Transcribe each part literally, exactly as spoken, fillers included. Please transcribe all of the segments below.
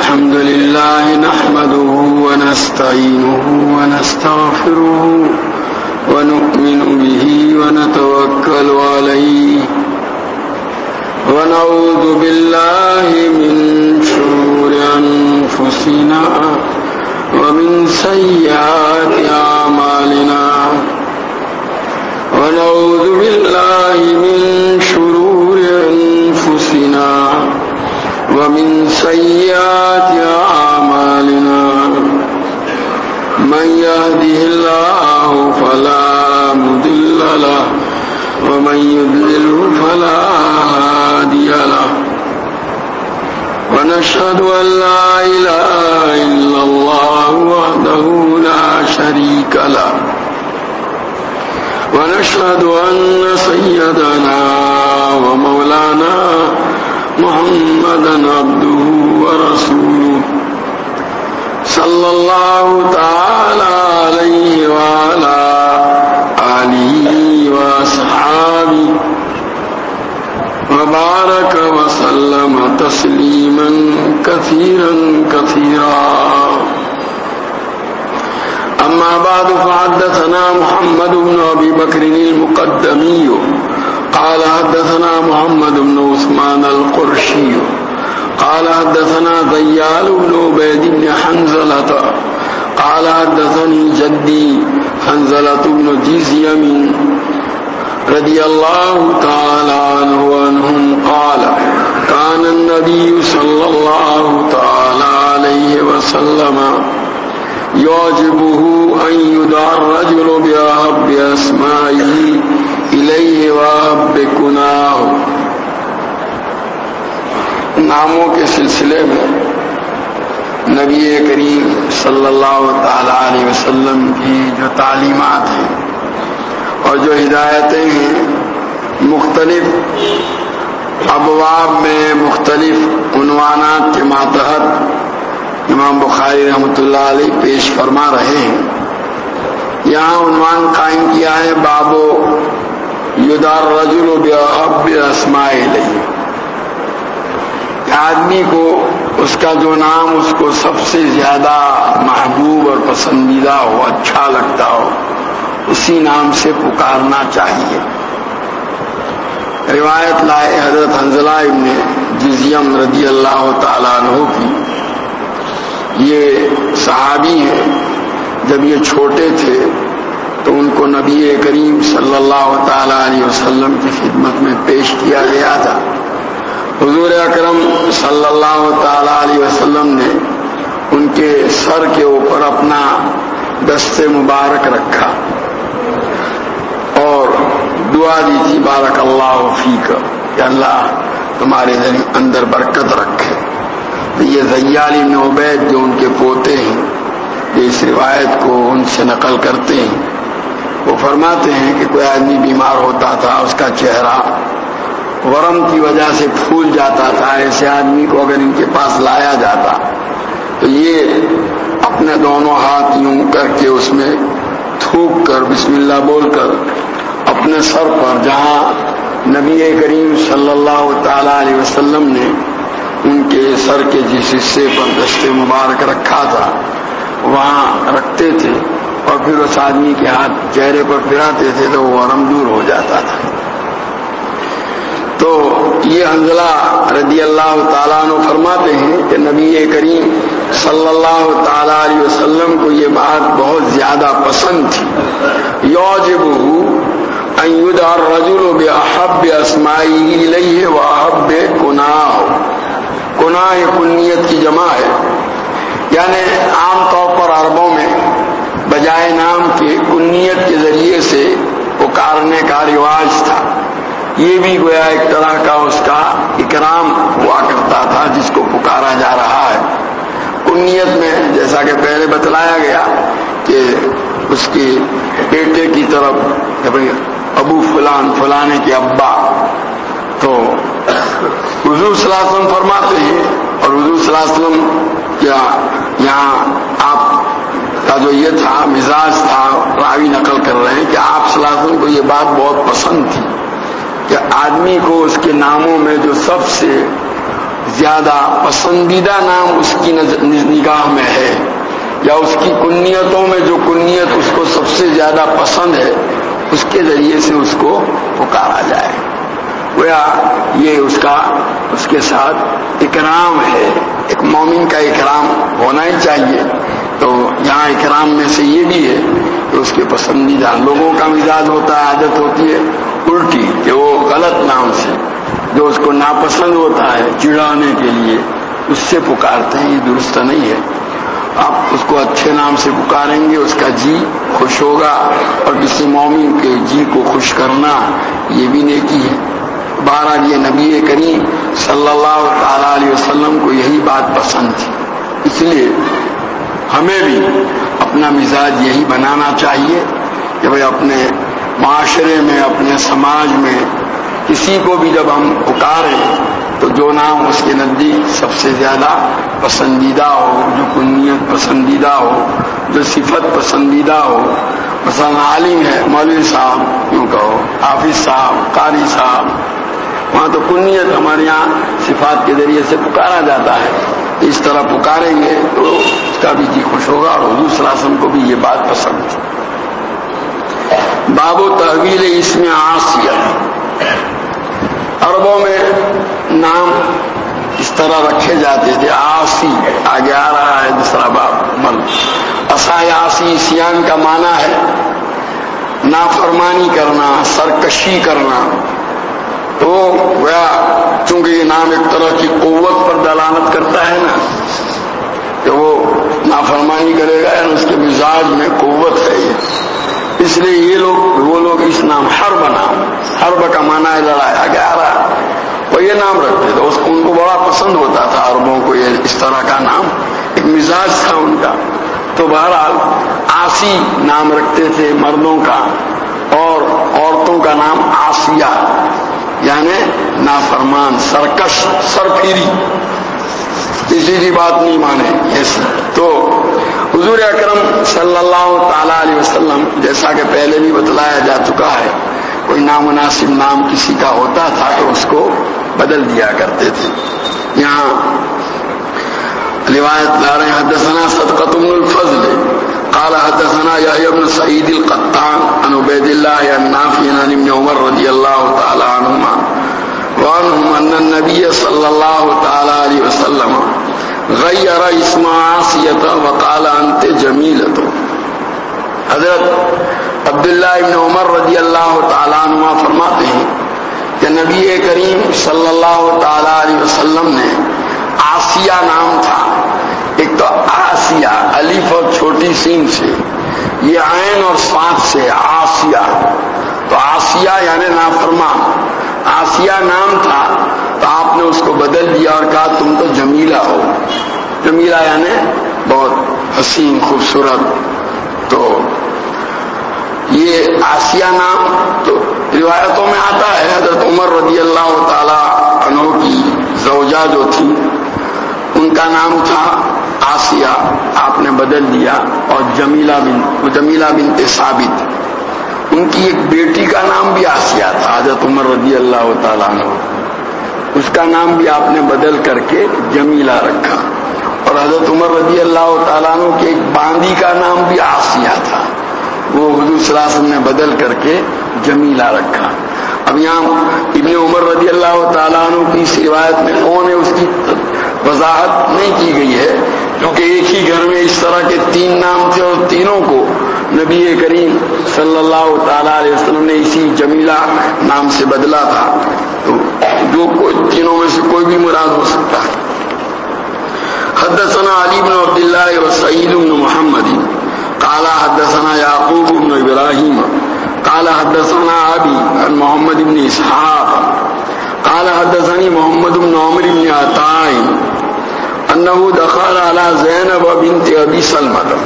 الحمد لله نحمده ونستعينه ونستغفره ونؤمن به ونتوكل عليه ونعوذ بالله من شرور أنفسنا ومن سيئات أعمالنا ونعوذ بالله من شرور أنفسنا ومن سيئات أعمالنا من يهده الله فلا مضل له ومن يضلل فلا هادي له ونشهد أن لا إله إلا الله وحده لا شريك له ونشهد أن سيدنا ومولانا محمدا عبده ورسوله صلى الله تعالى عليه وعلى آله وأصحابه وبارك وسلم تسليما كثيرا كثيرا. أما بعد فحدثنا محمد بن أبي بكر المقدمي قال حدثنا محمد بن عثمان القرشي قال حدثنا ضيال بن عبيد بن حنزلة قال حدثني جدي حنزلة بن جزيم رضي الله تعالى عنه وعنهم قال كان النبي صلى الله تعالى عليه وسلم يعجبه أن يدعى الرجل بأحب أسمائه إليه وأحب كناه. ناموں کے سلسلے میں نبی کریم صلی اللہ تعالی علیہ وسلم کی جو تعلیمات ہیں اور جو ہدایتیں ہیں مختلف ابواب میں مختلف عنوانات کے ماتحت امام بخاری رحمۃ اللہ علیہ پیش فرما رہے ہیں. یہاں عنوان قائم کیا ہے بابو یدار رجل بأحب اسماء الیہ، آدمی کو اس کا جو نام اس کو سب سے زیادہ محبوب اور پسندیدہ ہو، اچھا لگتا ہو، اسی نام سے پکارنا چاہیے. روایت لائے حضرت حنزلہ ابن جزیم رضی اللہ تعالیٰ عنہ کی. یہ صحابی ہیں. جب یہ چھوٹے تھے تو ان کو نبی کریم صلی اللہ تعالی علیہ وسلم کی خدمت میں پیش کیا گیا تھا. حضور اکرم صلی اللہ تعالی علیہ وسلم نے ان کے سر کے اوپر اپنا دست مبارک رکھا اور دعا دی تھی بارک اللہ فیک، کہ اللہ تمہارے اندر برکت رکھے. یہ ضیال بن عبید جو ان کے پوتے ہیں جو اس روایت کو ان سے نقل کرتے ہیں، وہ فرماتے ہیں کہ کوئی آدمی بیمار ہوتا تھا، اس کا چہرہ ورم کی وجہ سے پھول جاتا تھا. ایسے آدمی کو اگر ان کے پاس لایا جاتا تو یہ اپنے دونوں ہاتھ یوں کر کے اس میں تھوک کر بسم اللہ بول کر اپنے سر پر جہاں نبی کریم صلی اللہ تعالی علیہ وسلم نے ان کے سر کے جس حصے پر دست مبارک رکھا تھا وہاں رکھتے تھے اور پھر اس آدمی کے ہاتھ چہرے پر پھراتے تھے تو وہ ورم دور ہو جاتا تھا. تو یہ حنزلہ رضی اللہ تعالیٰ عنہ فرماتے ہیں کہ نبی کریم صلی اللہ تعالی علیہ وسلم کو یہ بات بہت زیادہ پسند تھی. یعجبہ ان یدعى الرجل بأحب اسمائه الیہ واحب کناہ. کناہ کنیت کی جمع ہے، یعنی عام طور پر عربوں میں بجائے نام کے کنیت کے ذریعے سے پکارنے کا رواج تھا. یہ بھی گویا ایک طرح کا اس کا اکرام ہوا کرتا تھا جس کو پکارا جا رہا ہے. کنیت میں جیسا کہ پہلے بتلایا گیا کہ اس کے بیٹے کی طرف ابو فلان فلانے کے ابا، تو حضور صلی اللہ علیہ وسلم فرماتے ہیں اور حضور صلی اللہ علیہ وسلم کیا یہاں آپ کا جو یہ تھا مزاج تھا راوی نقل کر رہے ہیں کہ آپ صلی اللہ علیہ وسلم کو یہ بات بہت پسند تھی کہ آدمی کو اس کے ناموں میں جو سب سے زیادہ پسندیدہ نام اس کی نگاہ میں ہے، یا اس کی کنیتوں میں جو کنیت اس کو سب سے زیادہ پسند ہے، اس کے ذریعے سے اس کو پکارا جائے۔ گویا یہ اس کا اس کے ساتھ اکرام ہے، ایک مومن کا اکرام ہونا ہی چاہیے۔ تو یہاں اکرام میں سے یہ بھی ہے کہ اس کے پسندیدہ، لوگوں کا مزاج ہوتا ہے، عادت ہوتی ہے الٹی، کہ وہ غلط نام سے جو اس کو ناپسند ہوتا ہے چڑھانے کے لیے اس سے پکارتے ہیں، یہ درست نہیں ہے۔ آپ اس کو اچھے نام سے پکاریں گے، اس کا جی خوش ہوگا، اور کسی مومن کے جی کو خوش کرنا یہ بھی نیکی ہے۔ بہرحال یہ نبی کریم صلی اللہ تعالی علیہ وسلم کو یہی بات پسند تھی، اس لیے ہمیں بھی اپنا مزاج یہی بنانا چاہیے کہ بھئی اپنے معاشرے میں، اپنے سماج میں کسی کو بھی جب ہم پکاریں تو جو نام اس کے نزدیک سب سے زیادہ پسندیدہ ہو، جو کنیت پسندیدہ ہو، جو صفت پسندیدہ ہو، مثلا عالم ہے مولوی صاحب کیوں کہو، حافظ صاحب، قاری صاحب، وہاں تو کنیت ہمارے یہاں صفات کے ذریعے سے پکارا جاتا ہے، اس طرح پکاریں گے تو اس کا بھی جی خوش ہوگا، اور حضور صلی اللہ علیہ وسلم کو بھی یہ بات پسند تھی۔ باب و تحویل اسم عاصیہ، عربوں میں نام اس طرح رکھے جاتے تھے، عاصی آگے آ رہا ہے دوسرا باب، من عصا عاصی، سیان کا معنی ہے نافرمانی کرنا، سرکشی کرنا۔ تو گویا چونکہ یہ نام ایک طرح کی قوت پر دلالت کرتا ہے نا، کہ وہ نافرمانی کرے گا، یعنی اس کے مزاج میں قوت ہے یہ، اس لیے یہ لوگ وہ لوگ اس نام حرب نام، حرب کا معنی ہے لڑائی، آگے آ رہا ہے، وہ یہ نام رکھتے تھے، اس کو ان کو بڑا پسند ہوتا تھا عربوں کو یہ اس طرح کا نام، ایک مزاج تھا ان کا۔ تو بہرحال عاصی نام رکھتے تھے مردوں کا، اور عورتوں کا نام عاصیہ، یعنی نافرمان، سرکش، سرپھیری، کسی کی بات نہیں مانے۔ yes. تو حضور اکرم صلی اللہ تعالی علیہ وسلم، جیسا کہ پہلے بھی بتلایا جا چکا ہے، کوئی نامناسب نام کسی کا ہوتا تھا تو اس کو بدل دیا کرتے تھے۔ یہاں روایت لا رہے ہیں، حدثنا صدقۃ بن الفضل قال حدثنا یحیی بن سعید القطان عن عبید اللہ عن نافع عن ابن عمر رضی اللہ تعالی عنہما وعنہم ان النبی صلی اللہ تعالی علیہ وسلم غیر اسم عاصیۃ وقال انت جمیلۃ۔ حضرت عبداللہ ابن عمر رضی اللہ تعالیٰ عنہ فرماتے ہیں کہ نبی کریم صلی اللہ تعالیٰ علیہ وسلم نے آسیہ نام تھا، ایک تو آسیہ الف اور چھوٹی سین سے، یہ عین اور صاد سے آسیہ، تو آسیہ یعنی نافرمان، آسیہ نام تھا، تو آپ نے اس کو بدل دیا اور کہا تم تو جمیلہ ہو۔ جمیلہ یعنی بہت حسین، خوبصورت۔ تو یہ آسیہ نام تو روایتوں میں آتا ہے، حضرت عمر رضی اللہ تعالی عنہ کی زوجہ جو تھی ان کا نام تھا آسیہ، آپ نے بدل دیا، اور جمیلہ بن جمیلہ بنت ثابت، ان کی ایک بیٹی کا نام بھی آسیہ تھا، حضرت عمر رضی اللہ تعالی عنہ، اس کا نام بھی آپ نے بدل کر کے جمیلہ رکھا۔ اور حضرت عمر رضی اللہ تعالیٰ عنہ کے ایک باندی کا نام بھی آسیہ تھا، وہ حضور صلی اللہ علیہ وسلم نے بدل کر کے جمیلہ رکھا۔ اب یہاں ابن عمر رضی اللہ تعالیٰ عنہ کی اس روایت میں کون ہے اس کی وضاحت نہیں کی گئی ہے، کیونکہ ایک ہی گھر میں اس طرح کے تین نام تھے اور تینوں کو نبی کریم صلی اللہ تعالیٰ علیہ وسلم نے اسی جمیلہ نام سے بدلا تھا، تو جو تینوں میں سے کوئی بھی مراد ہو سکتا ہے۔ حدثنا علی بن عبد اللہ وسعید بن محمد قال حدثنا یعقوب بن ابراہیم قال حدثنا ابی عن محمد بن اسحاق قال حدثني محمد بن عمر بن عطاء انه دخل على زینب بنت ابی سلمہ۔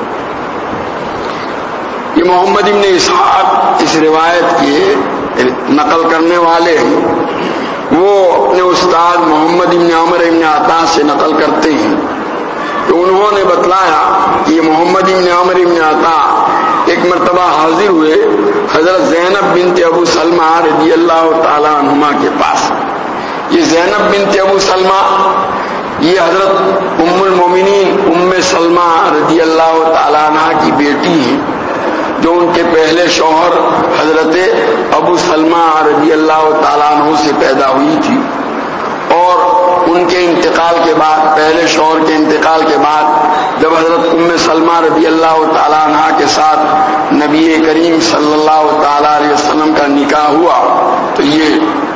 یہ محمد بن اسحاق اس روایت کے نقل کرنے والے ہیں، وہ اپنے استاد محمد بن عمر بن عطاء سے نقل کرتے ہیں کہ انہوں نے بتلایا کہ یہ محمد بن عمر بن عطاء ایک مرتبہ حاضر ہوئے حضرت زینب بنت ابو سلمہ رضی اللہ تعالی عنہما کے پاس، یہ زینب بنت ابو سلمہ یہ حضرت ام المومنین ام سلمہ رضی اللہ تعالیٰ عنہ کی بیٹی ہیں، جو ان کے پہلے شوہر حضرت ابو سلمہ رضی اللہ تعالیٰ عنہ سے پیدا ہوئی تھی، اور ان کے انتقال کے بعد، پہلے شوہر کے انتقال کے بعد جب حضرت ام سلمہ رضی اللہ تعالیٰ عنہ کے ساتھ نبی کریم صلی اللہ تعالیٰ علیہ وسلم کا نکاح ہوا تو یہ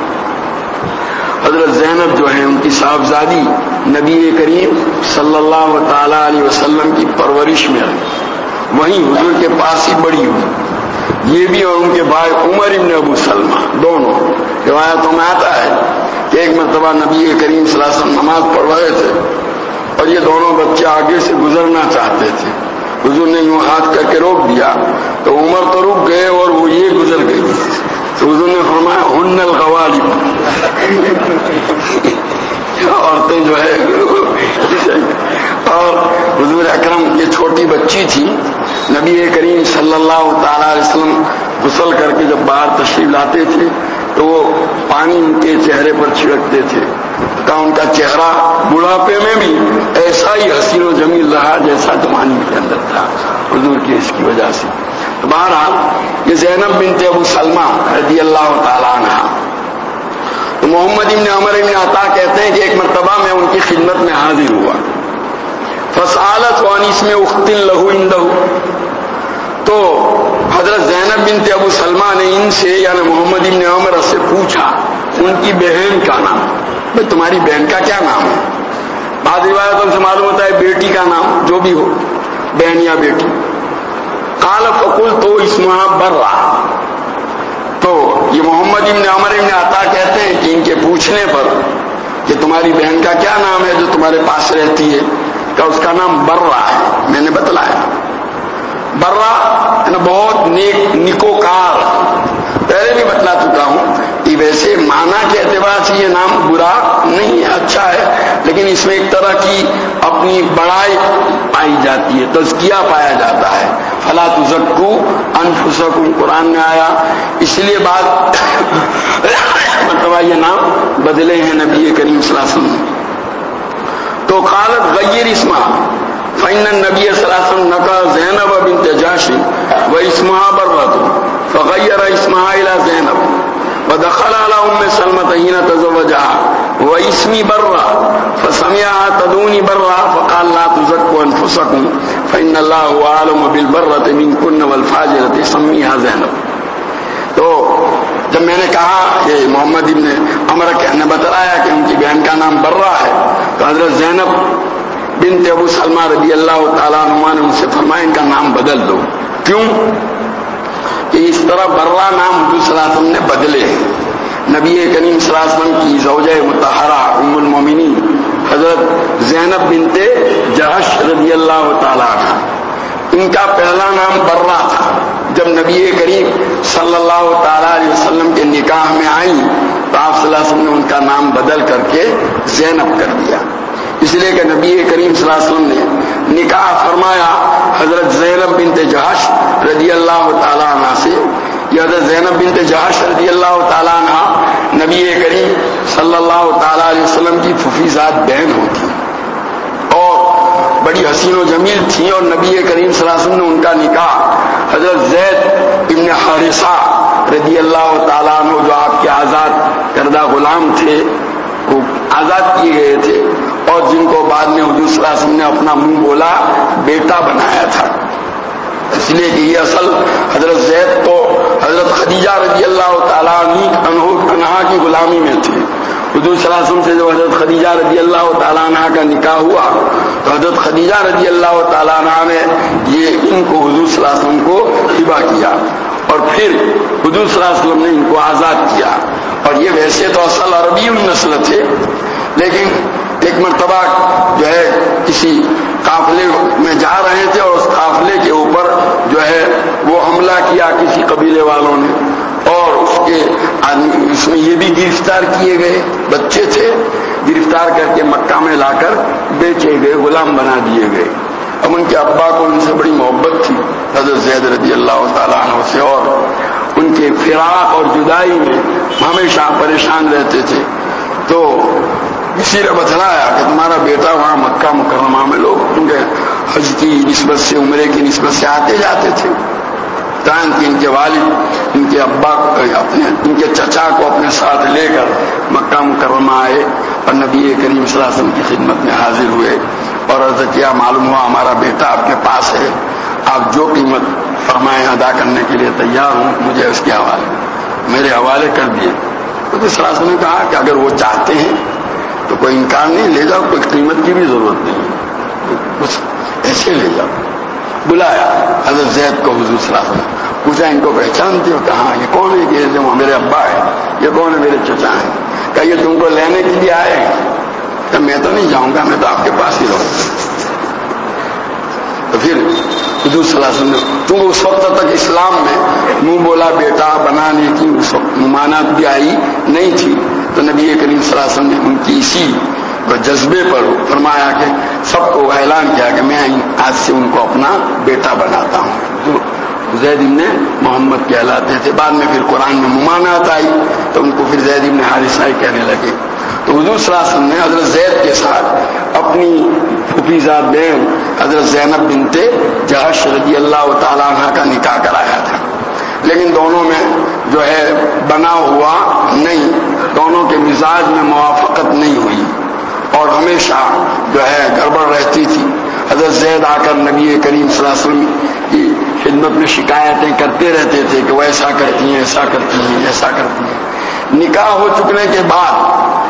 حضرت زینب جو ہیں ان کی صاحبزادی نبی کریم صلی اللہ تعالیٰ علیہ وسلم کی پرورش میں رہی، وہیں حضور کے پاس ہی بڑی ہوئی، یہ بھی اور ان کے بھائی عمر ابن ابو سلمہ دونوں۔ روایتوں میں آتا ہے کہ ایک مرتبہ نبی کریم صلی اللہ علیہ وسلم نماز پڑھ رہے تھے اور یہ دونوں بچے آگے سے گزرنا چاہتے تھے، حضور نے یوں ہاتھ کر کے روک دیا تو عمر تو رک گئے اور وہ یہ گزر گئی، تو حضور نے فرمایا ہن الغوالب، عورتیں جو ہے، اور حضور اکرم یہ چھوٹی بچی تھی، نبی کریم صلی اللہ تعالی علیہ وسلم غسل کر کے جب باہر تشریف لاتے تھے تو وہ پانی ان کے چہرے پر چھڑکتے تھے، کا ان کا چہرہ بڑھاپے میں بھی ایسا ہی حسین و جمیل رہا جیسا جوانی کے اندر تھا حضور کی اس کی وجہ سے۔ بہرحال یہ زینب بنت ابو سلمہ رضی اللہ تعالیٰ عنہ، تو محمد ابن عمر ابن عطا کہتے ہیں کہ ایک مرتبہ میں ان کی خدمت میں حاضر ہوا، فسالت وانیس میں اختن لہو اندہ، تو حضرت زینب بنت ابو سلمہ نے ان سے یعنی محمد ابن عمر سے پوچھا ان کی بہن کا نام، بھائی تمہاری بہن کا کیا نام ہے؟ بعض روایتوں سے معلوم ہوتا ہے بیٹی کا نام، جو بھی ہو بہن یا بیٹی۔ قال فقلت تو اسمها برہ، تو یہ محمد ابن عمر ابن عطا کہتے ہیں کہ ان کے پوچھنے پر کہ تمہاری بہن کا کیا نام ہے جو تمہارے پاس رہتی ہے، کہ اس کا نام برہ ہے، میں نے بتلایا۔ برہ بہت نیک نکوکار، پہلے بھی بتلا چکا ہوں کہ ویسے معنی کے اعتبار سے یہ نام برا نہیں ہے، اچھا ہے، لیکن اس میں ایک طرح کی اپنی بڑائی پائی جاتی ہے، تزکیہ پایا جاتا ہے۔ فلا تزکوا انفسکم قرآن میں آیا، اس لیے بعد مطلب یہ نام بدلے ہیں نبی کریم صلی اللہ علیہ وسلم۔ تو قالت غیر اسمہ فإن النبي صلی اللہ علیہ وسلم نقل زینب بنت جحش واسمها برة فغير اسمها إلى زینب ودخل على ام سلمة حين تزوجها واسمي برة فسمعها تدعوني برة فقال لا تزكوا أنفسكم فإن الله هو أعلم بالبرة منكن والفاجرة سميها زینب۔ تو جب میں نے کہا کہ محمد ابن عمر نے بتلایا کہ ان کی بہن کا نام برہ ہے، تو حضرت زینب بنت ابو سلمہ رضی اللہ تعالیٰ عنہ نے ان سے فرمایا ان کا نام بدل دو۔ کیوں؟ کہ اس طرح برہ نام حضور صلی اللہ علیہ وسلم نے بدلے ہیں۔ نبی کریم صلی اللہ علیہ وسلم کی زوجہ مطہرہ ام المومنین حضرت زینب بنت جحش رضی اللہ تعالیٰ عنہ، ان کا پہلا نام برہ تھا، جب نبی کریم صلی اللہ تعالیٰ علیہ وسلم کے نکاح میں آئیں تو آپ صلی اللہ علیہ وسلم نے ان کا نام بدل کر کے زینب کر دیا، اس لیے کہ نبی کریم صلی اللہ علیہ وسلم نے نکاح فرمایا حضرت زینب بنت جحش رضی اللہ تعالیٰ عنہ سے۔ یہ حضرت زینب بنت جحش رضی اللہ تعالیٰ عنہ نبی کریم صلی اللہ تعالیٰ علیہ وسلم کی پھوپھیزاد بہن ہوتی اور بڑی حسین و جمیل تھیں، اور نبی کریم صلی اللہ علیہ وسلم نے ان کا نکاح حضرت زید ابن حارثہ رضی اللہ تعالیٰ عنہ جو آپ کے آزاد کردہ غلام تھے، وہ آزاد کیے گئے تھے، اور جن کو بعد میں حضور صلی اللہ علیہ وسلم نے اپنا منہ بولا بیٹا بنایا تھا، اس لیے کہ یہ اصل حضرت زید تو حضرت خدیجہ رضی اللہ تعالیٰ عنہا کی غلامی میں تھے۔ حضور صلی اللہ علیہ وسلم سے جب حضرت خدیجہ رضی اللہ تعالیٰ عنہ کا نکاح ہوا تو حضرت خدیجہ رضی اللہ تعالیٰ عنہ نے یہ ان کو حضور صلی اللہ علیہ وسلم کو ہبہ کیا، اور پھر حضور صلی اللہ علیہ وسلم نے ان کو آزاد کیا۔ اور یہ ویسے تو اصل عربی النسل تھے، لیکن ایک مرتبہ جو ہے کسی قافلے میں جا رہے تھے اور اس قافلے کے اوپر جو ہے وہ حملہ کیا کسی قبیلے والوں نے، اور اس کے اس میں یہ بھی گرفتار کیے گئے، بچے تھے، گرفتار کر کے مکہ میں لا کر بیچے گئے، غلام بنا دیے گئے۔ اب ان کے ابا کو ان سے بڑی محبت تھی حضرت زید رضی اللہ تعالیٰ عنہ سے، اور ان کے فراق اور جدائی میں ہمیشہ پریشان رہتے تھے۔ تو کسی نے بتلایا کہ تمہارا بیٹا وہاں مکہ مکرمہ میں لوگ کیونکہ حج کی نسبت سے عمرے کی نسبت سے آتے جاتے تھے، تاکہ کہ ان کے والد ان کے ابا اپنے ان کے چچا کو اپنے ساتھ لے کر مکہ مکرمہ آئے اور نبی کریم صلی اللہ علیہ وسلم کی خدمت میں حاضر ہوئے اور عرض کیا معلوم ہوا ہمارا بیٹا آپ کے پاس ہے، آپ جو قیمت فرمائیں ادا کرنے کے لیے تیار ہوں، مجھے اس کے حوالے میرے حوالے کر دیے۔ تو صلی اللہ علیہ وسلم نے کہا کہ اگر وہ چاہتے ہیں تو کوئی انکار نہیں، لے جاؤ، کوئی قیمت کی بھی ضرورت نہیں، کچھ ایسے لے جاؤ۔ بلایا حضرت زید کو حضور صلی اللہ علیہ وسلم، پوچھا ان کو پہچانتے ہو؟ کہا یہ کون ہے؟ کہ جو میرے ابا ہے۔ یہ کون ہے؟ میرے چچا ہیں۔ کہ یہ تم کو لینے کے لیے آئے ہیں؟ کہ میں تو نہیں جاؤں گا، میں تو آپ کے پاس ہی رہوں گا۔ تو پھر حضور صلی اللہ علیہ وسلم نے چونکہ اس وقت تک اسلام میں منہ بولا بیٹا بنانے کی اس وقت ممانعت بھی آئی نہیں تھی، تو نبی کریم صلی اللہ علیہ وسلم نے ان کی اسی جذبے پر فرمایا کہ سب کو اعلان کیا کہ میں آج سے ان کو اپنا بیٹا بناتا ہوں۔ جو زید ابن محمد کہلاتے تھے، بعد میں پھر قرآن میں ممانعت آئی تو ان کو پھر زید ابن حارثہ کہنے لگے۔ تو حضور صلی اللہ علیہ وسلم نے حضرت زید کے ساتھ اپنی پھوپھی زاد بہن حضرت زینب بنت جہش رضی اللہ تعالیٰ عنہ کا نکاح کرایا تھا، لیکن دونوں میں جو ہے بنا ہوا نہیں، دونوں کے مزاج میں موافقت نہیں ہوئی اور ہمیشہ جو ہے گڑبڑ رہتی تھی۔ حضرت زید آ کر نبی کریم صلی اللہ علیہ وسلم کی خدمت میں شکایتیں کرتے رہتے تھے کہ وہ ایسا کرتی ہیں ایسا کرتی ہیں ایسا کرتی ہیں۔ نکاح ہو چکنے کے بعد،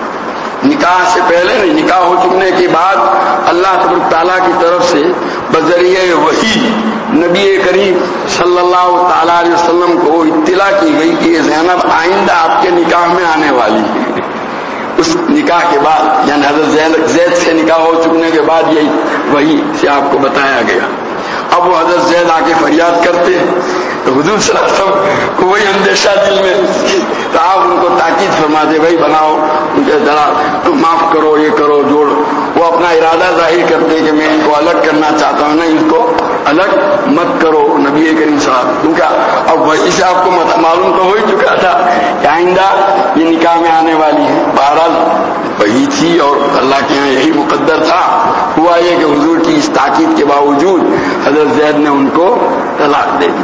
نکاح سے پہلے نہیں، نکاح ہو چکنے کے بعد اللہ تبارک تعالیٰ کی طرف سے بذریعہ وحی نبی کریم صلی اللہ تعالیٰ علیہ وسلم کو اطلاع کی گئی کہ یہ زینب آئندہ آپ کے نکاح میں آنے والی ہے۔ اس نکاح کے بعد یعنی حضرت زید سے نکاح ہو چکنے کے بعد یہی وحی سے آپ کو بتایا گیا۔ اب وہ حضرت زید آ کے فریاد کرتے تو حضور صلی اللہ علیہ وسلم کو وہی اندیشہ دل میں، تو آپ ان کو تاکید فرماتے بھائی بناؤ، مجھے ذرا معاف کرو، یہ کرو جوڑ۔ وہ اپنا ارادہ ظاہر کرتے کہ میں ان کو الگ کرنا چاہتا ہوں، نہیں ان کو الگ مت کرو نبی کریم صاحب، کیونکہ اب وہی سے آپ کو معلوم تو ہو ہی چکا تھا کہ آئندہ یہ نکاح میں آنے والی ہے۔ بہرحال وہی تھی اور اللہ کے یہاں یہی مقدر تھا۔ ہوا یہ کہ حضور کی اس تاکید کے باوجود حضرت زید نے ان کو طلاق دے دی،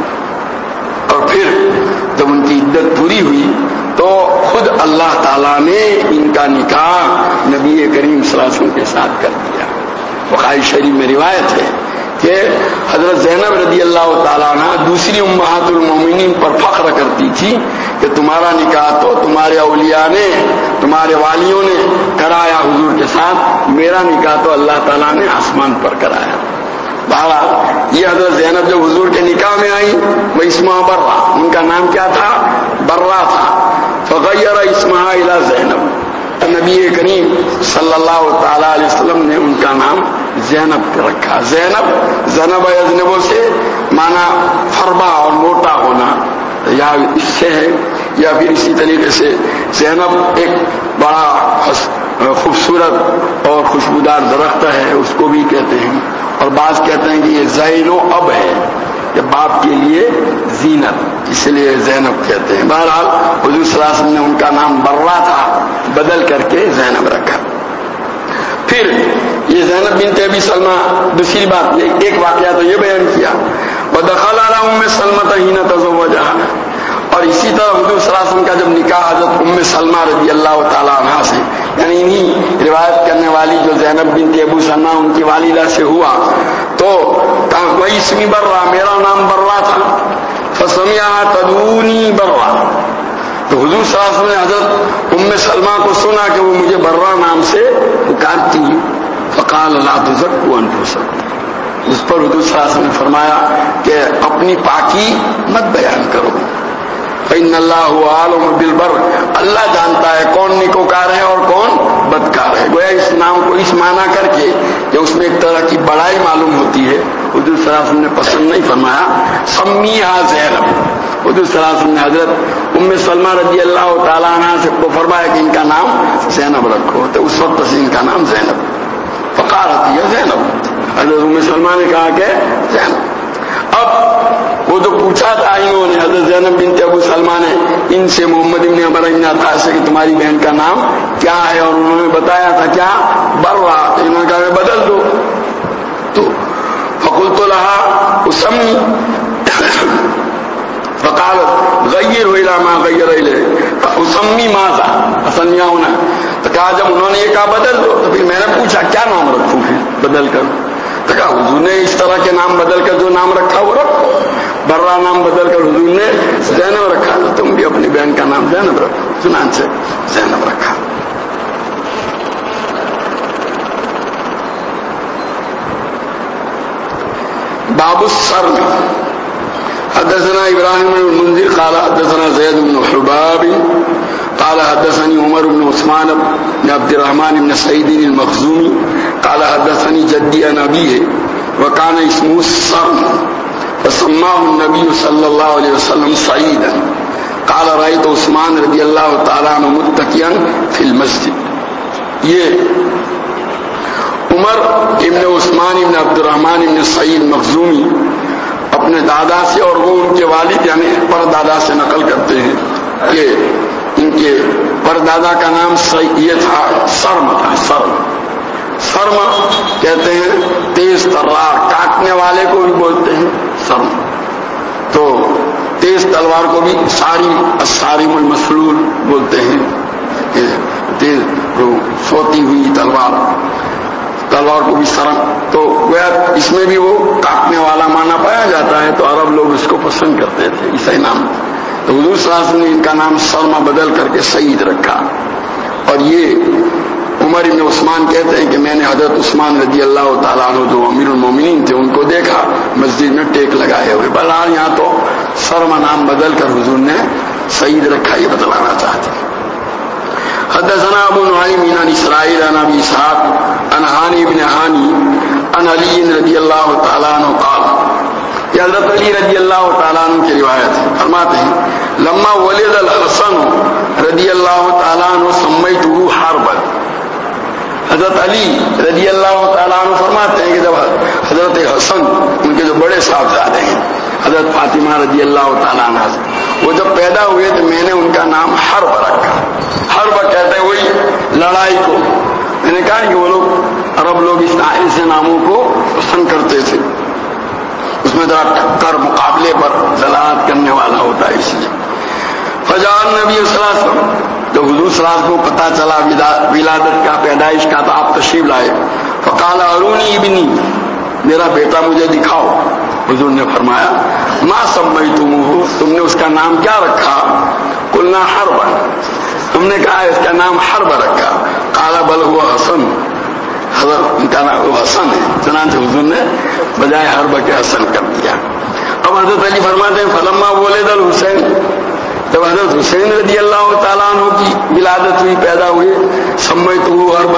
اور پھر جب ان کی عدت پوری ہوئی تو خود اللہ تعالیٰ نے ان کا نکاح نبی کریم صلی اللہ علیہ وسلم کے ساتھ کر دیا۔ بخاری شریف میں روایت ہے کہ حضرت زینب رضی اللہ تعالیٰ عنہ دوسری امہات المومنین پر فخر کرتی تھی کہ تمہارا نکاح تو تمہارے اولیاء نے، تمہارے والیوں نے کرایا حضور کے ساتھ، میرا نکاح تو اللہ تعالیٰ نے آسمان پر کرایا۔ بہرحال یہ حضرت زینب جب حضور کے نکاح میں آئی، وہ اسمہ برہ، ان کا نام کیا تھا؟ برہ تھا۔ فغیر اسمہا الی زینب، نبی کریم صلی اللہ تعالی علیہ وسلم نے ان کا نام زینب رکھا۔ زینب زینب یزنبوں سے مانا فربا اور موٹا ہونا، یا اس سے ہے، یا پھر اسی طریقے سے زینب ایک بڑا خوبصورت اور خوشبودار درخت ہے، اس کو بھی کہتے ہیں، اور بعض کہتے ہیں کہ یہ زین و اب ہے، کہ باپ کے لیے زینت، اس لیے زینب کہتے ہیں۔ بہرحال حضور صلی اللہ علیہ وسلم نے ان کا نام برہ تھا بدل کر کے زینب رکھا۔ پھر یہ زینب بنت ابی سلمہ، دوسری بات یہ ایک واقعہ تو یہ بیان کیا، وَدَخَلَ عَلَىٰ أُمِّ سَلْمَةَ حِينَ تَزَوَّجَهَا، اور اسی طرح حضور صلی اللہ علیہ وسلم کا جب نکاح حضرت ام سلمہ رضی اللہ تعالیٰ عنہ سے، یعنی انہی روایت کرنے والی جو زینب بنت ابو سلمہ ان کی والدہ سے ہوا، تو وہی اسمی برہ، میرا نام برہ تھا، فَسَمِعَهَا تَدْعُونِي برہ، تو حضور صلی اللہ علیہ وسلم نے حضرت ام سلمہ کو سنا کہ وہ مجھے برہ نام سے پکارتی ہیں، فَقَالَ لَا تُزَكُّوا أَنفُسَكُمْ، اس پر حضور صلی اللہ علیہ وسلم نے فرمایا کہ اپنی پاکی مت بیان کرو، فَإِنَّ اللَّهُ عَالِمٌ بِالْبَرِّ، اللہ جانتا ہے کون نیکوکار ہے اور کون بدکار ہے۔ گویا اس نام کو اس معنی کر کے کہ اس میں ایک طرح کی بڑائی معلوم ہوتی ہے، حضور صلی اللہ علیہ وسلم نے پسند نہیں فرمایا۔ سمیہا زینب، حضور صلی اللہ علیہ وسلم نے حضرت ام سلمہ رضی اللہ تعالیٰ عنہ سے کو فرمایا کہ ان کا نام زینب رکھو، تو اس وقت سے ان کا نام زینب، فقالت یا زینب، حضرت ام سلمہ نے کہا کہ زینب۔ اب وہ تو پوچھا تھا انہوں نے حضرت زینب بنت ابو سلمہ نے ان سے محمد ابن عمر بن عطا سے کہ تمہاری بہن کا نام کیا ہے، اور انہوں نے بتایا تھا کیا برا، انہوں نے کہا بدل دو. تو فقلت لها اسمی فقالت غیر الى ما غیر الیہ اسمی ماذا اسمیا ہونا. تو کہا جب انہوں نے یہ کہا بدل دو تو پھر میں نے پوچھا کیا نام رکھوں پھر بدل کر. تو کہا حضور نے اس طرح کے نام بدل کر جو نام رکھا وہ رکھو. برا نام بدل کر حضور نے زینب رکھا تو تم بھی اپنی بہن کا نام زینب رکھو، چنانچہ زینب رکھا. باب السرم. حدثنا ابراہیم بن المنذر قال حدثنا زید بن حباب قال حدثني عمر بن عثمان بن عبد الرحمن بن سعيد المخزومي قال حدثني جدي عن أبيه وكان اسمه السرم فسماه النبي صلى الله عليه وسلم سعيدا. قال رأيت عثمان رضي الله تعالى عنه متكئا في المسجد. یہ عمر ابن عثمان ابن عبد الرحمن ابن سعید مخزومی اپنے دادا سے اور وہ ان کے والد یعنی پردادا سے نقل کرتے ہیں کہ ان کے پردادا کا نام یہ تھا سرم تھا. سرم سرم کہتے ہیں تیز تلوار کاٹنے والے کو بھی بولتے ہیں سرم. تو تیز تلوار کو بھی ساری الصارم المسلول بولتے ہیں. تیز سوتی ہوئی تلوار تلوار کو بھی سرم. تو اس میں بھی وہ کاٹنے والا مانا پایا جاتا ہے تو عرب لوگ اس کو پسند کرتے تھے اسی نام. تو حضور صلی اللہ علیہ وسلم نے ان کا نام سرما بدل کر کے سعید رکھا. اور یہ عمر بن عثمان کہتے ہیں کہ میں نے حضرت عثمان رضی اللہ تعالیٰ عنہ جو امیر المومنین تھے ان کو دیکھا مسجد میں ٹیک لگائے ہوئے. بہرحال یہاں تو سرما نام بدل کر حضور نے سعید رکھا یہ بتلانا چاہتے ہیں. حدثنا ابو نعیم عن اسرائیل عن ابی اسحاق عن ہانی بن ہانی عن علی رضی اللہ تعالیٰ عنہ قال. یہ حضرت علی رضی اللہ تعالیٰ عنہ کی روایت ہے. فرماتے ہیں لما ولد الحسن رضی اللہ تعالیٰ عنہ سمیتہ حربا. حضرت علی رضی اللہ تعالیٰ عنہ فرماتے ہیں کہ جب حضرت حسن ان کے جو بڑے صاحبزادے ہیں حضرت فاطمہ رضی اللہ تعالیٰ عنہ وہ جب پیدا ہوئے تو میں نے ان کا نام حرب رکھا. حرب کہتے ہیں وہی لڑائی کو. میں نے کہا کہ وہ لوگ عرب لوگ اس ایسے ناموں کو پسند کرتے تھے. اس میں ذرا ٹکر مقابلے پر دلالت کرنے والا ہوتا ہے اس لیے. فجان نبی صلی اللہ علیہ وسلم جب حضور صلی اللہ علیہ وسلم کو پتہ چلا ولادت کا پیدائش کا تو آپ تشریف لائے. فقال ارونی ابنی میرا بیٹا مجھے دکھاؤ. حضور نے فرمایا ما سمیتموہ تم نے اس کا نام کیا رکھا؟ قلنا حربا تم نے کہا اس کا نام حرب رکھا. قال بل ہوا حسن حضرت ان کا نام حسن ہے. چنانچہ حضور نے بجائے حرب کے حسن کر دیا. اب حضرت علی فرماتے ہیں فلما ولد الحسین جب حضرت حسین رضی اللہ تعالیٰ عنہ کی ولادت ہوئی پیدا ہوئے سمیتہ حربا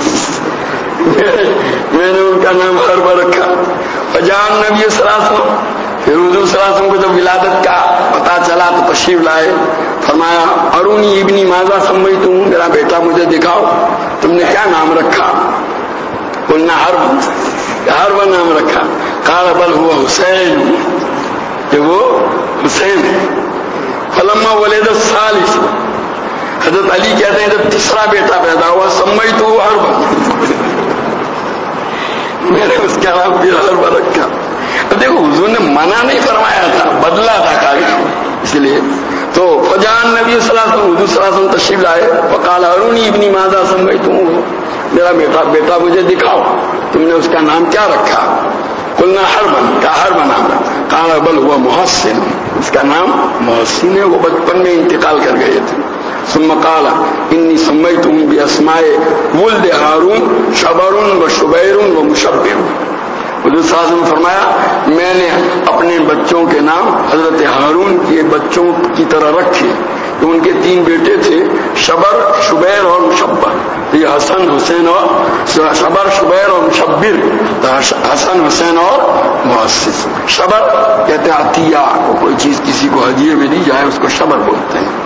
میں نے ان کا نام حرب رکھا. فجان نبی صلی اللہ علیہ وسلم پھر حضور صلی اللہ علیہ وسلم کو جب ولادت کا پتہ چلا تو تشریف لائے. فرمایا ارونی ابنی ماذا سمیتم میرا بیٹا مجھے دکھاؤ تم نے کیا نام رکھا؟ قلنا حرب حرب نام رکھا. قال بل ہوا حسین کہ وہ حسین ہے. فلما ولد الثالث حضرت علی کہتے ہیں جب تیسرا بیٹا پیدا ہوا سمیتہ حرب میں نے اس کا نام بھی حرب رکھا. اب دیکھو حضور نے منع نہیں فرمایا تھا بدلا تھا خالی اس لیے. تو فجان نبی صلی اللہ علیہ وسلم حضور صلی اللہ علیہ وسلم تشریف لائے. فقال ارونی ابنی ماذا سمیتم میرا بیٹا بیٹا مجھے دکھاؤ تم نے اس کا نام کیا رکھا؟ قلنا حربا کا حرب نام رکھا. قال بل ہوا محسن اس کا نام محسن ہے وہ بچپن میں انتقال کر گئے تھے. ثم قال انی سمیتهم باسماء ولد ہارون شبر و شبیر و مشبر. حضور صلی اللہ علیہ وسلم نے فرمایا میں نے اپنے بچوں کے نام حضرت ہارون کے بچوں کی طرح رکھے. تو ان کے تین بیٹے تھے شبر شبیر اور مشبر. یہ حسن حسین اور شبر شبیر اور مشبر. حسن حسین اور محسن. شبر کہتے ہیں عطیہ کو کوئی چیز کسی کو ہدیے میں دی جائے اس کو شبر بولتے ہیں.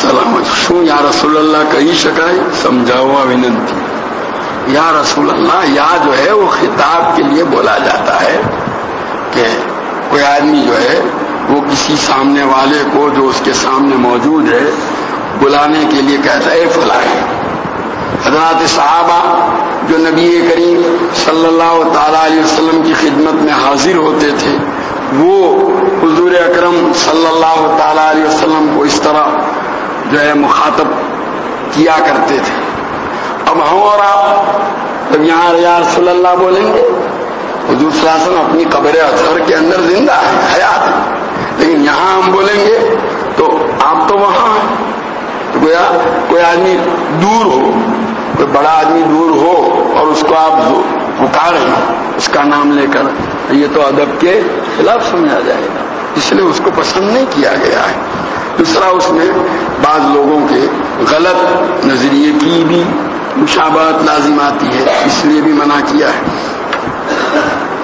સલામત. શું યા રસૂલલ્લાહ કહી શકાય? સમજાવવા વિનંતી. یا رسول اللہ یا جو ہے وہ خطاب کے لیے بولا جاتا ہے کہ کوئی آدمی جو ہے وہ کسی سامنے والے کو جو اس کے سامنے موجود ہے بلانے کے لیے کہتا ہے فلاں. حضرات صحابہ جو نبی کریم صلی اللہ تعالی علیہ وسلم کی خدمت میں حاضر ہوتے تھے وہ حضور اکرم صلی اللہ تعالی علیہ وسلم کو اس طرح جو ہے مخاطب کیا کرتے تھے. اب ہم اور آپ جب یہاں یا رسول اللہ بولیں گے حضور صلی اللہ علیہ وسلم اپنی قبر اطہر کے اندر زندہ ہے, حیات ہے, لیکن یہاں ہم بولیں گے تو آپ تو وہاں ہیں. تو گویا کوئی آدمی دور ہو, کوئی بڑا آدمی دور ہو اور اس کو آپ پکاریں اس کا نام لے کر, یہ تو ادب کے خلاف سمجھا جائے گا, اس لیے اس کو پسند نہیں کیا گیا ہے. دوسرا اس میں بعض لوگوں کے غلط نظریے کی بھی مشابہت لازم آتی ہے, اس لیے بھی منع کیا ہے.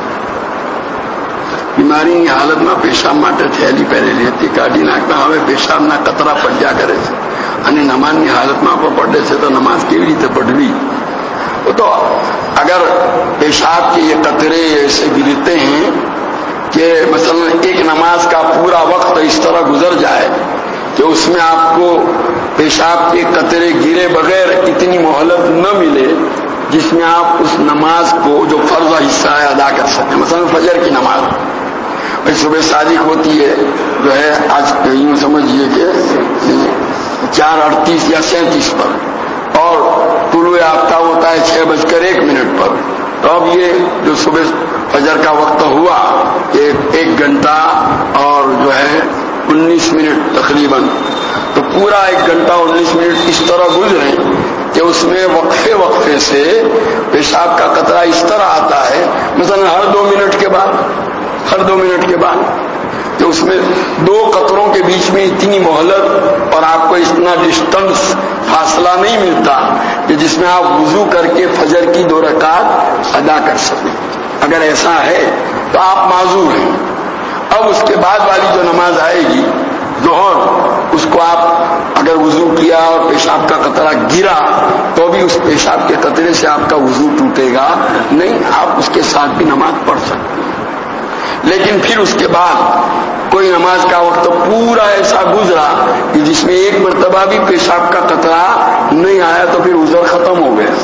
بیماری کی حالت میں پیشاب ماٹے تھیلی پہلے لیتی کاٹی ناک میں ہمیں پیشاب نہ کترا پڑیا کرے છે અને નમાઝની હાલતમાં આપણે પડે છે તો નમાઝ કેવી રીતે પઢવી. وہ تو اگر پیشاب کے یہ قطرے ایسے گرتے ہیں کہ مثلا ایک نماز کا پورا وقت اس طرح گزر جائے کہ اس میں آپ کو پیشاب کے قطرے گرے بغیر اتنی مہلت نہ ملے جس میں آپ اس نماز کو جو فرض حصہ ہے ادا کر سکیں. مثلا فجر کی نماز صبح صادق ہوتی ہے جو ہے آج یوں سمجھیے کہ چار اڑتیس یا سینتیس پر اور طلوع آفتاب ہوتا ہے چھ بج کر ایک منٹ پر. تو اب یہ جو صبح فجر کا وقت ہوا ایک ایک گھنٹہ اور جو ہے انیس منٹ تقریباً, تو پورا ایک گھنٹہ انیس منٹ اس طرح گزرے کہ اس میں وقفے وقفے سے پیشاب کا قطرہ اس طرح آتا ہے مثلا ہر دو منٹ کے بعد ہر دو منٹ کے بعد کہ اس میں دو قطروں کے بیچ میں اتنی مہلت اور آپ کو اتنا ڈسٹنس فاصلہ نہیں ملتا کہ جس میں آپ وضو کر کے فجر کی دو رکعت ادا کر سکیں. اگر ایسا ہے تو آپ معذور ہیں. اب اس کے بعد والی جو نماز آئے گی ظہر, اس کو آپ اگر وضو کیا اور پیشاب کا قطرہ گرا تو بھی اس پیشاب کے قطرے سے آپ کا وضو ٹوٹے گا نہیں, آپ اس کے ساتھ بھی نماز پڑھ سکتے ہیں. لیکن پھر اس کے بعد کوئی نماز کا وقت پورا ایسا گزرا کہ جس میں ایک مرتبہ بھی پیشاب کا قطرہ نہیں آیا تو پھر عذر ختم ہو گیا.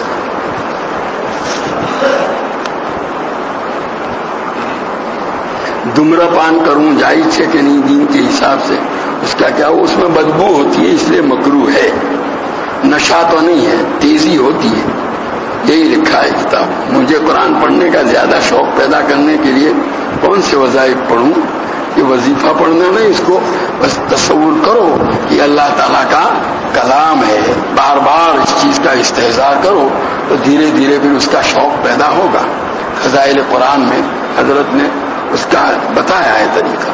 دھمرپان کروں جائز ہے کہ نہیں دین کے حساب سے, اس کا کیا اس میں بدبو ہوتی ہے اس لیے مکروہ ہے. نشہ تو نہیں ہے, تیزی ہوتی ہے, یہی لکھا ہے کتاب. مجھے قرآن پڑھنے کا زیادہ شوق پیدا کرنے کے لیے کون سے وظائف پڑھوں, یہ وظیفہ پڑھنا نہیں, اس کو بس تصور کرو کہ اللہ تعالیٰ کا کلام ہے, بار بار اس چیز کا استحضار کرو تو دھیرے دھیرے پھر اس کا شوق پیدا ہوگا. فضائل قرآن میں حضرت نے اس کا بتایا ہے طریقہ.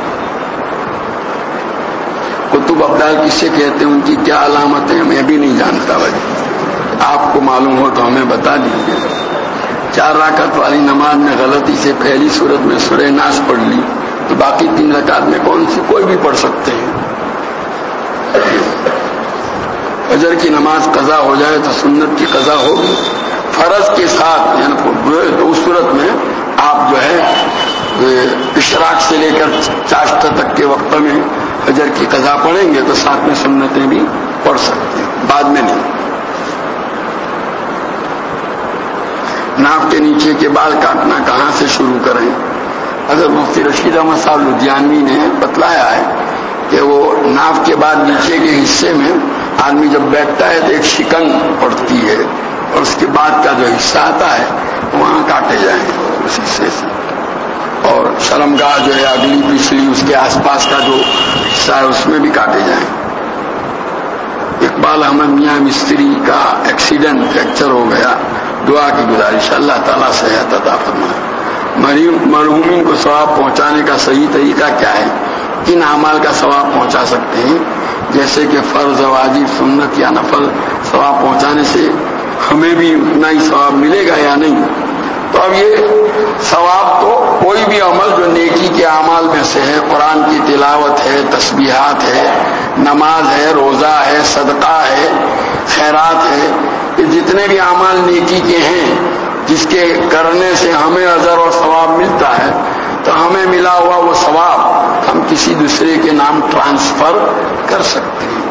کتب ابدال کسے کہتے ہیں, ان کی کیا علامتیں میں بھی نہیں جانتا, بھائی آپ کو معلوم ہو تو ہمیں بتا دیجیے. چار رکعت والی نماز میں غلطی سے پہلی صورت میں سورہ ناس پڑھ لی تو باقی تین رکعت میں کون سی کوئی بھی پڑھ سکتے ہیں. فجر کی نماز قضا ہو جائے تو سنت کی قضا ہوگی, فرض کے ساتھ یعنی تو اس صورت میں آپ جو ہے اشراق سے لے کر چاشتہ تک کے وقت میں فجر کی قضا پڑھیں گے تو ساتھ میں سنتیں بھی پڑھ سکتے ہیں, بعد میں نہیں. ناک کے نیچے کے بال کاٹنا کہاں سے شروع کریں؟ اگر مفتی رشید احمد صاحب لدھیانوی نے بتلایا ہے کہ وہ ناف کے بعد نیچے کے حصے میں آدمی جب بیٹھتا ہے تو ایک شکن پڑتی ہے اور اس کے بعد کا جو حصہ آتا ہے وہاں کاٹے جائیں اس حصے سے, اور شرمگاہ جو ہے اگلی پچھلی اس کے آس پاس کا جو حصہ ہے اس میں بھی کاٹے جائیں. اقبال احمد میاں مستری کا ایکسیڈنٹ فریکچر ہو گیا, دعا کی گزارش اللہ تعالیٰ صحت عطا فرمائے. مرحومین کو ثواب پہنچانے کا صحیح طریقہ کیا ہے؟ کن اعمال کا ثواب پہنچا سکتے ہیں, جیسے کہ فرض, واجب, سنت یا نفل ثواب پہنچانے سے ہمیں بھی اتنا ہی ثواب ملے گا یا نہیں؟ تو اب یہ ثواب تو کوئی بھی عمل جو نیکی کے اعمال میں سے ہے، قرآن کی تلاوت ہے، تسبیحات ہے، نماز ہے، روزہ ہے، صدقہ ہے، خیرات ہے، یہ جتنے بھی اعمال نیکی کے ہیں جس کے کرنے سے ہمیں اجر اور ثواب ملتا ہے، تو ہمیں ملا ہوا وہ ثواب ہم کسی دوسرے کے نام ٹرانسفر کر سکتے ہیں۔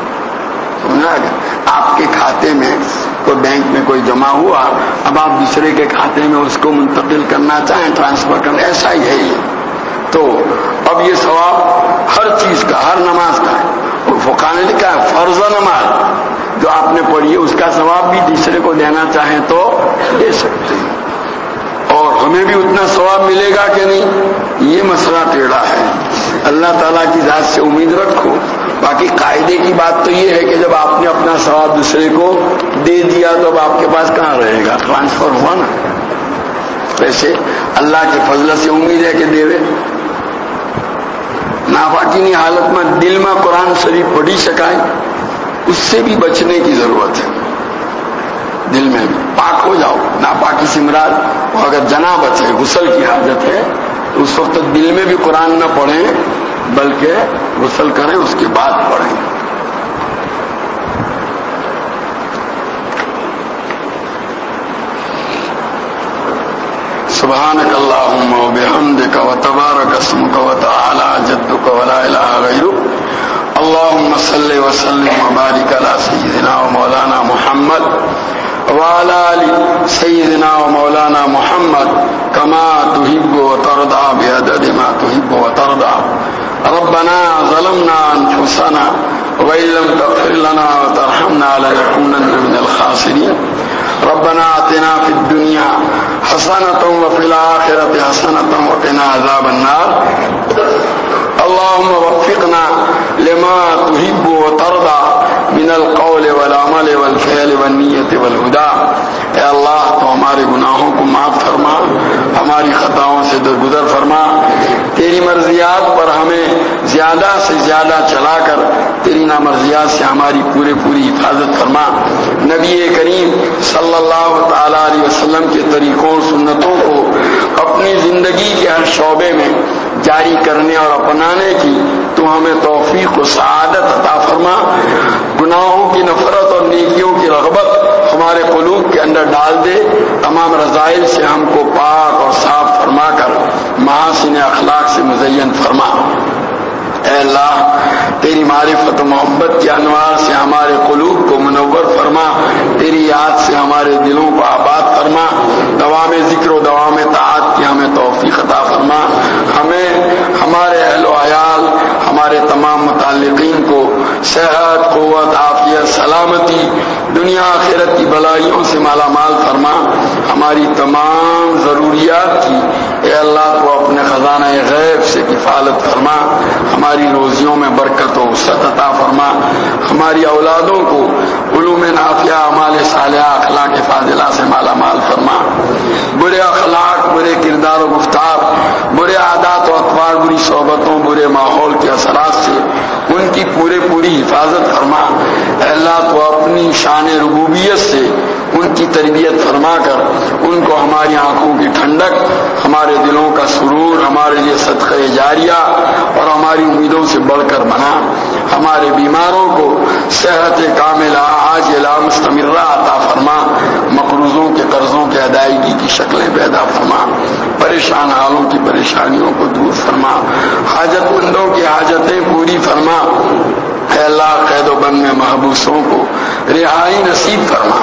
آپ کے کھاتے میں کوئی بینک میں کوئی جمع ہوا، اب آپ دوسرے کے کھاتے میں اس کو منتقل کرنا چاہیں، ٹرانسفر کرنا، ایسا ہی ہے یہ۔ تو اب یہ ثواب ہر چیز کا، ہر نماز کا ہے۔ اور فقہاء نے لکھا ہے فرض نماز جو آپ نے پڑھی ہے اس کا ثواب بھی دوسرے کو دینا چاہیں تو دے سکتے ہیں، اور ہمیں بھی اتنا ثواب ملے گا کہ نہیں، یہ مسئلہ ٹیڑھا ہے۔ اللہ تعالیٰ کی ذات سے امید رکھو۔ باقی قاعدے کی بات تو یہ ہے کہ جب آپ نے اپنا ثواب دوسرے کو دے دیا تو اب آپ کے پاس کہاں رہے گا، ٹرانسفر ہوا نا۔ ویسے اللہ کے فضل سے امید ہے کہ دے ناپاکی حالت میں دل میں قرآن شریف پڑھی شکائے، اس سے بھی بچنے کی ضرورت ہے۔ دل میں بھی پاک ہو جاؤ، ناپاکی سے مراد وہ اگر جنابت ہے، غسل کی حاجت ہے، تو اس وقت دل میں بھی قرآن نہ پڑھیں بلکہ غسل کریں اس کے بعد پڑھیں۔ سبحانک اللہم و بحمدک و تبارک اسمک و تعالی جدک و لا الہ غیرک، اللہم صلی وسلم و بارک علی سیدنا و مولانا محمد وعلی آل سیدنا و مولانا محمد کما تحب و ترضى بعدد ما تحب و ترضى۔ ربنا ظلمنا انفسنا وان لم تغفر لنا وترحمنا لنكونن من الخاسرين۔ ربنا آتنا في الدنيا حسنة وفي الآخرة حسنة وقنا عذاب النار۔ اللهم وفقنا لما تحب وترضى من القول والعمل والفعل والنية والهدى۔ اے اللہ تو ہمارے گناہوں کو معاف فرما، ہماری خطاؤں سے درگزر فرما، تیری مرضیات پر ہمیں زیادہ سے زیادہ چلا کر تیری نامرضیات سے ہماری پورے پوری حفاظت فرما۔ نبی کریم صلی اللہ تعالی علیہ وسلم کے طریقوں اور سنتوں کو اپنی زندگی کے ہر شعبے میں جاری کرنے اور اپنانے کی تو ہمیں توفیق و سعادت عطا فرما۔ گناہوں کی نفرت اور نیکیوں کی رغبت ہمارے قلوب کے اندر ڈال دے، تمام رذائل سے ہم کو پاک اور صاف فرما کر محاسن اخلاق سے مزین فرما۔ اے اللہ تیری معرفت و محبت کے انوار سے ہمارے قلوب کو منور فرما، تیری یاد سے ہمارے دلوں کو آباد فرما، دوام ذکر و دوام طاعت کی ہمیں توفیق عطا فرما۔ ہمیں، ہمارے اہل و عیال، ہمارے تمام متعلقین کو صحت، قوت، عافیت، سلامتی، دنیا آخرت کی بلائیوں سے مالا مال فرما۔ ہماری تمام ضروریات کی اے اللہ تو اپنے خزانہ غیب سے کفالت فرما، ہماری روزیوں میں برکت و وسعت عطا فرما، ہماری اولادوں کو علوم نافعہ، اعمال صالحہ، اخلاق فاضلہ سے مالا مال فرما۔ برے اخلاق، برے کردار و گفتار، برے عادات و اطوار، بری صحبتوں، برے ماحول کے اثرات سے ان کی پورے پوری حفاظت فرما۔ اے اللہ تو اپنی شان ربوبیت سے ان کی تربیت فرما کر ان کو ہماری آنکھوں کی ٹھنڈک، ہمارے دلوں کا سرور، ہمارے لیے صدقہ جاریہ اور ہماری امیدوں سے بڑھ کر بنا۔ ہمارے بیماروں کو صحت کاملہ عاجلہ مستمرہ عطا فرما، مقروضوں کے قرضوں کے ادائیگی کی شکلیں پیدا فرما، پریشان حالوں کی پریشانیوں کو دور فرما، حاجت مندوں کی حاجتیں پوری فرما۔ اے اللہ قید و بند میں محبوسوں کو رہائی نصیب فرما،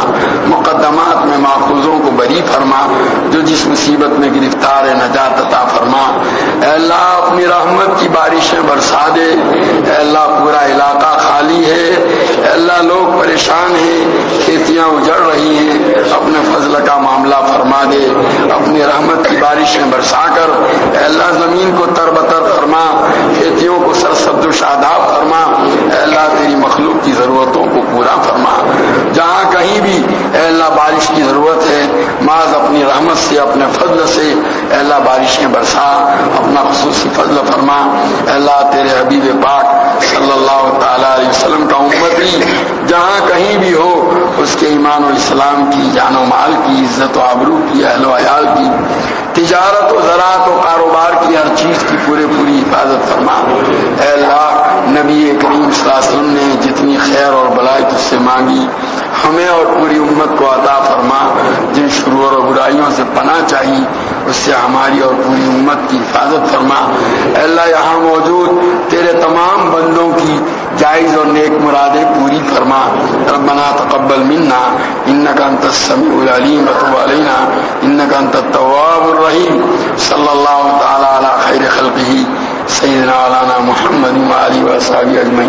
مقدمات میں ماخوذوں کو بری فرما، جو جس مصیبت میں گرفتار ہے نجات عطا فرما۔ اے اللہ اپنی رحمت کی بارشیں برسا دے۔ اے اللہ پورا علاقہ خالی ہے، اے اللہ لوگ پریشان ہیں، کھیتیاں اجڑ رہی ہیں، اپنے فضل کا معاملہ فرما دے، اپنی رحمت کی بارشیں برسا کر اے اللہ زمین کو تر بتر فرما، کھیتیوں کو سرسبز و شاداب فرما۔ اے اللہ تیری مخلوق کی ضرورتوں کو پورا فرما، جہاں کہیں بھی اے اللہ بارش کی ضرورت ہے معاذ اپنی رحمت سے، اپنے فضل سے اے اللہ بارشیں برسا، اپنا خصوصی فضل فرما۔ اے اللہ تیرے حبیب پاک صلی اللہ تعالی علیہ وسلم کا امتی جہاں کہیں بھی ہو اس کے ایمان و اسلام کی، جان و مال کی، عزت و آبرو کی، اہل و عیال کی، تجارت و زراعت و کاروبار کی، ہر چیز کی پورے پوری حفاظت فرما۔ اے اللہ، نبی کریم صلی اللہ علیہ وسلم نے جتنی خیر اور بلائی تجھ سے مانگی ہمیں اور پوری امت کو عطا فرما۔ جن شرور و برائیوں سے پناہ چاہی اس سے ہماری اور پوری امت کی حفاظت فرما۔ اے اللہ، یہاں موجود تیرے تمام بندوں کی جائز اور نیک مرادیں پوری فرما۔ ربنا تقبل منا انک انت السمیع العلیم وتب علینا انک انت التواب الرحیم۔ صلی اللہ تعالی علی خیر خلقہ سیدنا مولانا محمد و آلہ و صحبہ اجمعین۔